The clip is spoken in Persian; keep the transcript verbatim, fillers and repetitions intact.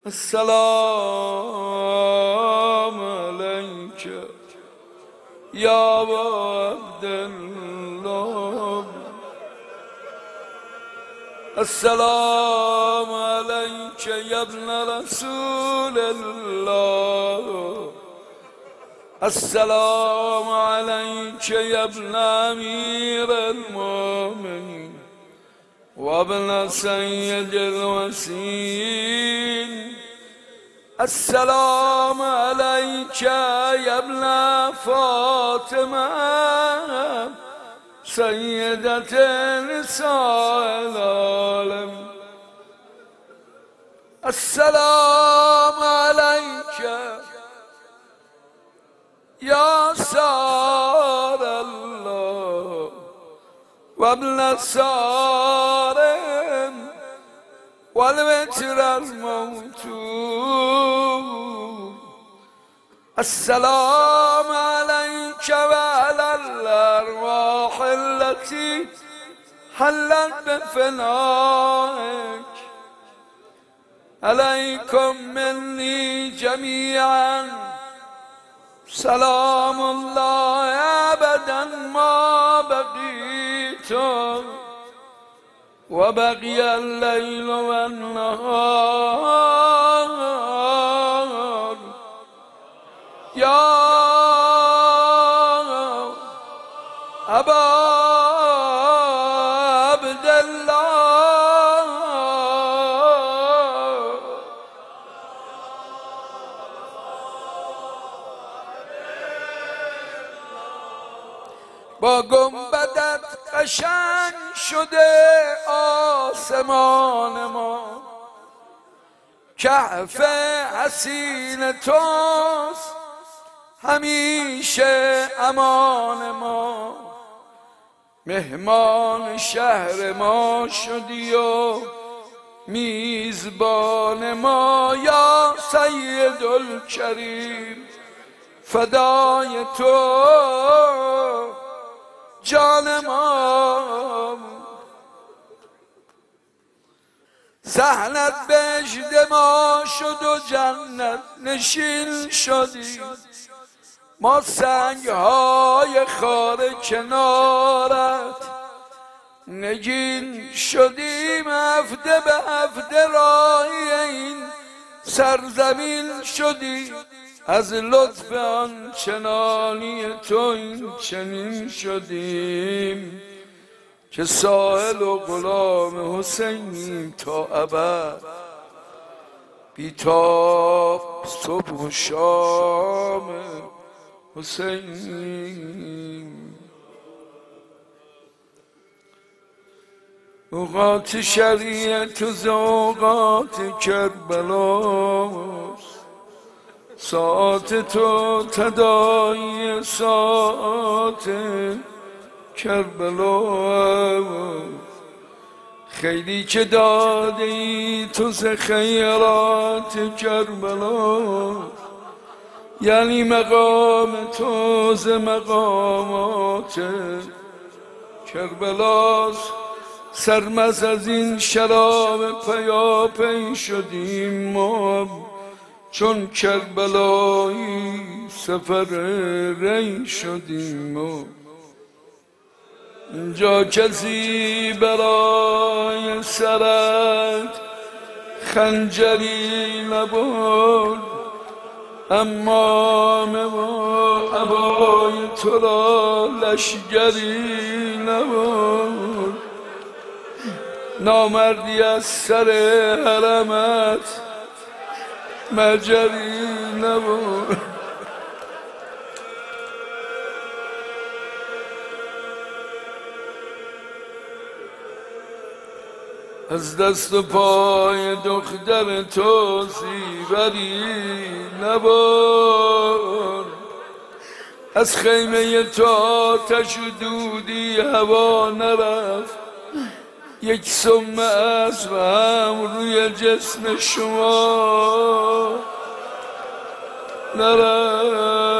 السلام عليك يا عبد الله. السلام عليك يا ابن رسول الله. السلام عليك يا ابن أمير المؤمنين وابن سيد الوسيم. السلام عليك يا ابن فاطمة سيدة نساء العالم. السلام عليك يا سار الله وابن سارم والوتر الموتور. السلام عليك وعلى الأرواح التي حلت بفنائك. عليكم مني جميعا سلام الله أبدا ما بقيت وبقي الليل والنهار. يا أبا عبد الله با گنبدت قشنگ شده آسمان ما. کهف حسین توست همیشه امان ما. مهمان شهر ما شدی و میزبان ما. یا سید الکریم فدای تو جان ما. صحنت بهشت ما شد و جنت نشین شدی. ما سنگ های خار کنارت نگین شدیم. هفته به هفته راهی این سرزمین شدی. از لطف آن چنانی تو این چنین شدیم که سائل و غلام حسینیم تا ابد. بیتاب صبح و شام حسینیم. اوقات شریعت و اوقات کربلاست. ساعت تو تداعی ساعت کربلا. خیلی که داده ای تو ز خیرات کربلا. یعنی مقام تو ز مقامات کربلاست. سرمست از این شراب پیاپی شدیم ما چون کربلایی سفر ری شدیم ما. اینجا کسی برای سرت خنجری نبرد. امام ما عبای تو را لشگری نبرد. نامردی از سر حرمت مجری نبرد. از دست و پای دختر تو زیوری نبرد. از خیمه تو آتش و دودی هوا نرفت. یک سم از و هم روی جسم شما نرفت.